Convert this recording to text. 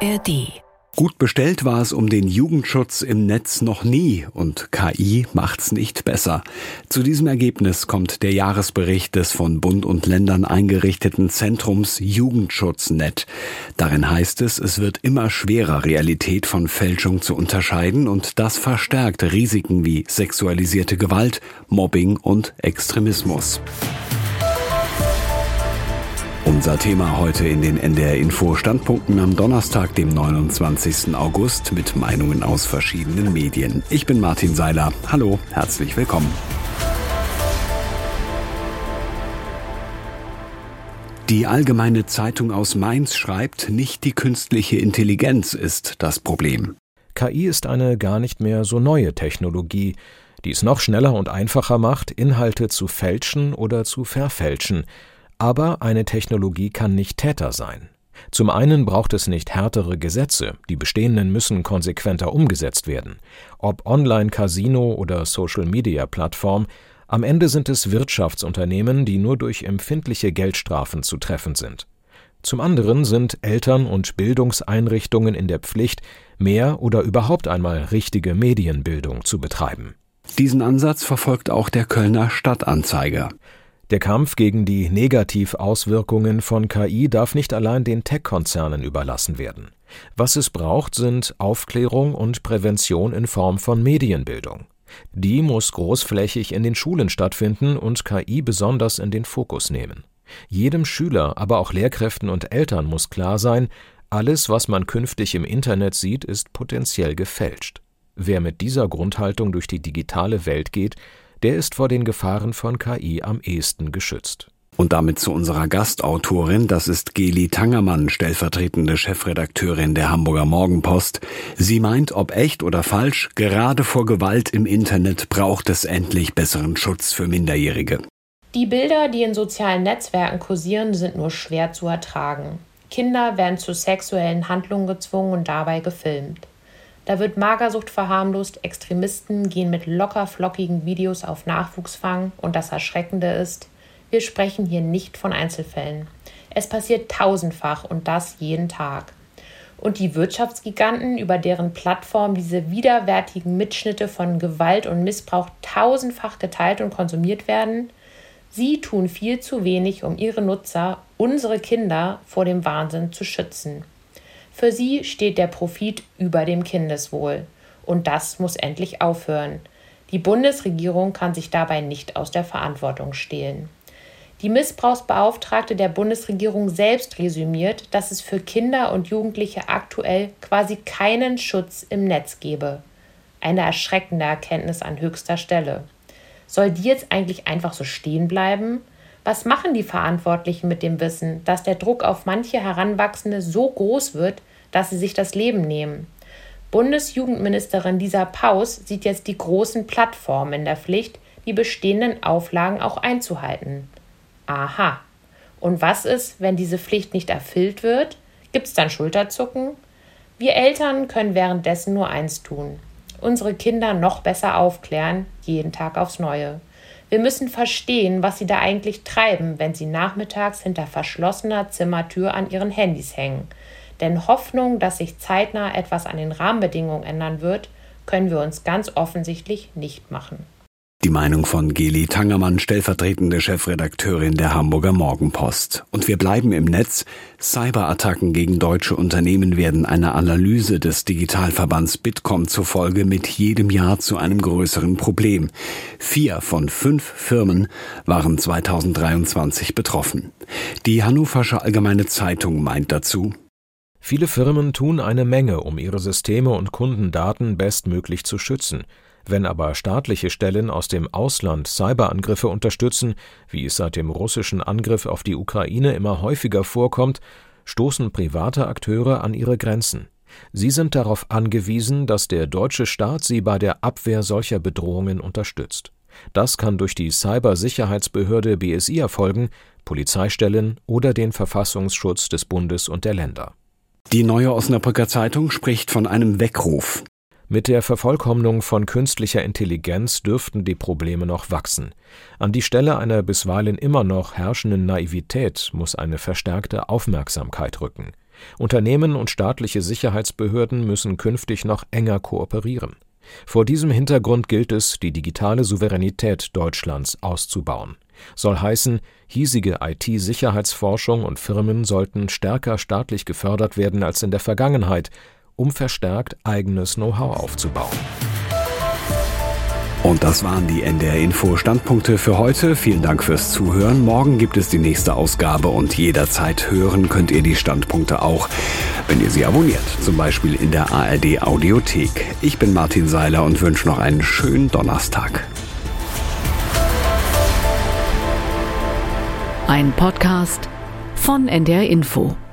ARD. Gut bestellt war es um den Jugendschutz im Netz noch nie und KI macht's nicht besser. Zu diesem Ergebnis kommt der Jahresbericht des von Bund und Ländern eingerichteten Zentrums Jugendschutznet. Darin heißt es, es wird immer schwerer, Realität von Fälschung zu unterscheiden und das verstärkt Risiken wie sexualisierte Gewalt, Mobbing und Extremismus. Unser Thema heute in den NDR Info Standpunkten am Donnerstag, dem 29. August mit Meinungen aus verschiedenen Medien. Ich bin Martin Seiler. Hallo, herzlich willkommen. Die Allgemeine Zeitung aus Mainz schreibt, nicht die künstliche Intelligenz ist das Problem. KI ist eine gar nicht mehr so neue Technologie, die es noch schneller und einfacher macht, Inhalte zu fälschen oder zu verfälschen. Aber eine Technologie kann nicht Täter sein. Zum einen braucht es nicht härtere Gesetze, die bestehenden müssen konsequenter umgesetzt werden. Ob Online-Casino oder Social-Media-Plattform, am Ende sind es Wirtschaftsunternehmen, die nur durch empfindliche Geldstrafen zu treffen sind. Zum anderen sind Eltern und Bildungseinrichtungen in der Pflicht, mehr oder überhaupt einmal richtige Medienbildung zu betreiben. Diesen Ansatz verfolgt auch der Kölner Stadtanzeiger. Der Kampf gegen die Negativauswirkungen von KI darf nicht allein den Tech-Konzernen überlassen werden. Was es braucht, sind Aufklärung und Prävention in Form von Medienbildung. Die muss großflächig in den Schulen stattfinden und KI besonders in den Fokus nehmen. Jedem Schüler, aber auch Lehrkräften und Eltern muss klar sein, alles, was man künftig im Internet sieht, ist potenziell gefälscht. Wer mit dieser Grundhaltung durch die digitale Welt geht, der ist vor den Gefahren von KI am ehesten geschützt. Und damit zu unserer Gastautorin, das ist Geli Tangermann, stellvertretende Chefredakteurin der Hamburger Morgenpost. Sie meint, ob echt oder falsch, gerade vor Gewalt im Internet braucht es endlich besseren Schutz für Minderjährige. Die Bilder, die in sozialen Netzwerken kursieren, sind nur schwer zu ertragen. Kinder werden zu sexuellen Handlungen gezwungen und dabei gefilmt. Da wird Magersucht verharmlost, Extremisten gehen mit locker flockigen Videos auf Nachwuchsfang und das Erschreckende ist, wir sprechen hier nicht von Einzelfällen. Es passiert tausendfach und das jeden Tag. Und die Wirtschaftsgiganten, über deren Plattform diese widerwärtigen Mitschnitte von Gewalt und Missbrauch tausendfach geteilt und konsumiert werden, sie tun viel zu wenig, um ihre Nutzer, unsere Kinder, vor dem Wahnsinn zu schützen. Für sie steht der Profit über dem Kindeswohl. Und das muss endlich aufhören. Die Bundesregierung kann sich dabei nicht aus der Verantwortung stehlen. Die Missbrauchsbeauftragte der Bundesregierung selbst resümiert, dass es für Kinder und Jugendliche aktuell quasi keinen Schutz im Netz gebe. Eine erschreckende Erkenntnis an höchster Stelle. Soll die jetzt eigentlich einfach so stehen bleiben? Was machen die Verantwortlichen mit dem Wissen, dass der Druck auf manche Heranwachsende so groß wird, dass sie sich das Leben nehmen? Bundesjugendministerin Lisa Paus sieht jetzt die großen Plattformen in der Pflicht, die bestehenden Auflagen auch einzuhalten. Aha. Und was ist, wenn diese Pflicht nicht erfüllt wird? Gibt es dann Schulterzucken? Wir Eltern können währenddessen nur eins tun: unsere Kinder noch besser aufklären, jeden Tag aufs Neue. Wir müssen verstehen, was sie da eigentlich treiben, wenn sie nachmittags hinter verschlossener Zimmertür an ihren Handys hängen. Denn Hoffnung, dass sich zeitnah etwas an den Rahmenbedingungen ändern wird, können wir uns ganz offensichtlich nicht machen. Die Meinung von Geli Tangermann, stellvertretende Chefredakteurin der Hamburger Morgenpost. Und wir bleiben im Netz. Cyberattacken gegen deutsche Unternehmen werden einer Analyse des Digitalverbands Bitkom zufolge mit jedem Jahr zu einem größeren Problem. 4 von 5 Firmen waren 2023 betroffen. Die Hannoversche Allgemeine Zeitung meint dazu: Viele Firmen tun eine Menge, um ihre Systeme und Kundendaten bestmöglich zu schützen. Wenn aber staatliche Stellen aus dem Ausland Cyberangriffe unterstützen, wie es seit dem russischen Angriff auf die Ukraine immer häufiger vorkommt, stoßen private Akteure an ihre Grenzen. Sie sind darauf angewiesen, dass der deutsche Staat sie bei der Abwehr solcher Bedrohungen unterstützt. Das kann durch die Cybersicherheitsbehörde BSI erfolgen, Polizeistellen oder den Verfassungsschutz des Bundes und der Länder. Die Neue Osnabrücker Zeitung spricht von einem Weckruf. Mit der Vervollkommnung von künstlicher Intelligenz dürften die Probleme noch wachsen. An die Stelle einer bisweilen immer noch herrschenden Naivität muss eine verstärkte Aufmerksamkeit rücken. Unternehmen und staatliche Sicherheitsbehörden müssen künftig noch enger kooperieren. Vor diesem Hintergrund gilt es, die digitale Souveränität Deutschlands auszubauen. Soll heißen, hiesige IT-Sicherheitsforschung und Firmen sollten stärker staatlich gefördert werden als in der Vergangenheit, um verstärkt eigenes Know-how aufzubauen. Und das waren die NDR-Info-Standpunkte für heute. Vielen Dank fürs Zuhören. Morgen gibt es die nächste Ausgabe und jederzeit hören könnt ihr die Standpunkte auch, wenn ihr sie abonniert, zum Beispiel in der ARD-Audiothek. Ich bin Martin Seiler und wünsche noch einen schönen Donnerstag. Ein Podcast von NDR Info.